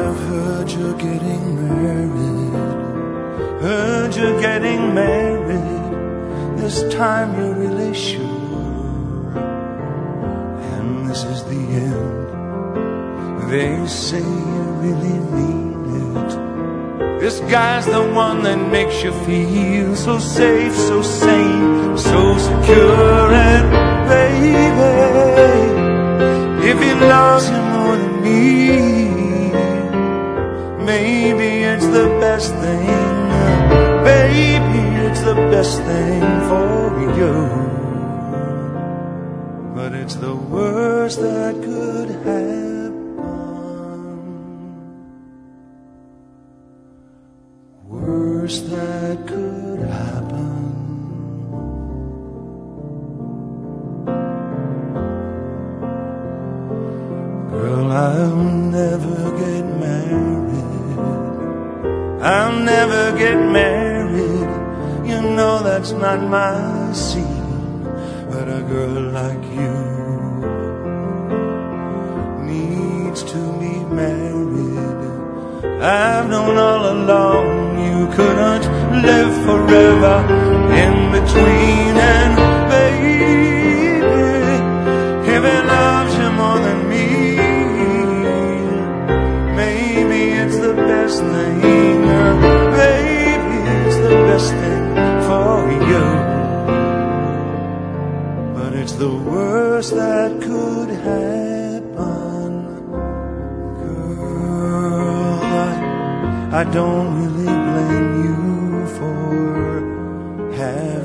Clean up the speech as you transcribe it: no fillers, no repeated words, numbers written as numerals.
I've heard you're getting married. Heard you're getting married. This time you're really sure. And this is the end. They say you really mean it. This guy's the one that makes you feel so safe, so sane, so secure. And baby, if he loves you more than me, maybe it's the best thing. Baby, it's the best thing for you. But it's the worst that could happen. Worst that could happen. Girl, I'll never get married. I'll never get married. You know that's not my scene. But a girl like you needs to be married. I've known all along you couldn't live forever in between. And baby, if he loves you more than me, maybe it's the best thing. Baby, it's the best thing for you. But it's the worst that could happen. Girl, I don't really blame you for having